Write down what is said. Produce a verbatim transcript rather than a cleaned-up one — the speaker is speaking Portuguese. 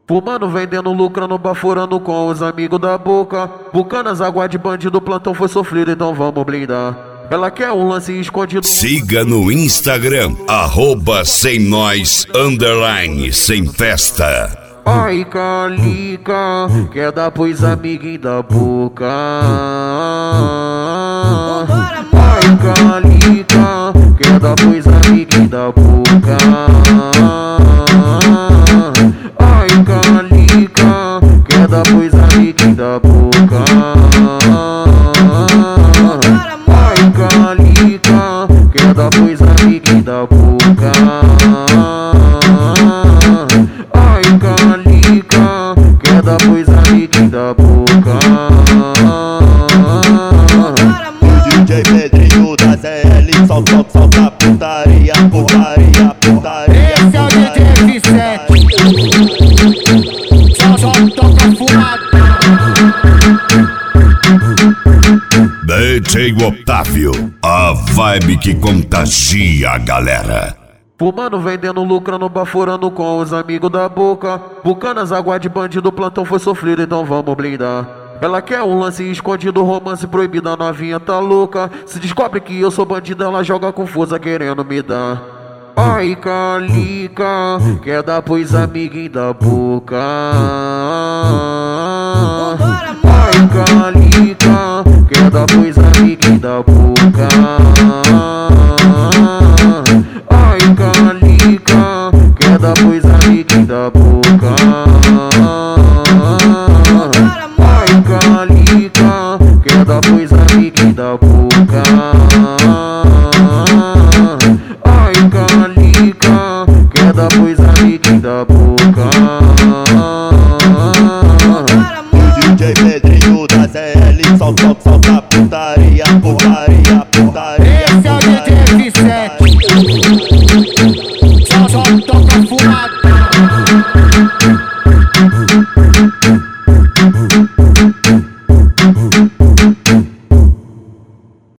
Fumando, vendendo, lucrando, baforando com os amigos da boca. Bucanas, água de bandido, plantão foi sofrido, então vamos blindar. Ela quer um lance escondido. Siga no Instagram, arroba sem nós, underline, sem festa. Ai, Calica, quer dar pros amiguinhos da boca. Ai, Calica, quer dar pros amiguinhos da boca. Ai, Calica, quer dar pros amiguinhos da boca. Ai, Calica, quer dar pros amiguinhos da boca. Ai, Calica, quer dar pros amiguinhos da boca. O D J Pedrinho da Z L, só toca, só pra putaria, putaria, putaria. Esse é o D J F sete, só, só toca fumada. D J Otávio, a vibe que contagia a galera. Fumando, vendendo, lucrando, baforando com os amigos da boca. Bucanas, água de bandido, plantão foi sofrido, então vamos blindar. Ela quer um lance escondido, romance proibido, a novinha tá louca. Se descobre que eu sou bandido, ela joga com força querendo me dar. Ai, Calica, quer dar pros amiguinhos da boca. Ai, Calica, quer dar pros amiguinhos da boca. Ai, Calica, quer dar pros amiguinhos da boca. Ai, Calica, quer dar pros amiguinhos da boca. Ai, Calica, quer dar pros amiguinhos da boca. O D J Pedrinho da Z L, só toca, só pra putaria, putaria, putaria. Esse é o D J F sete.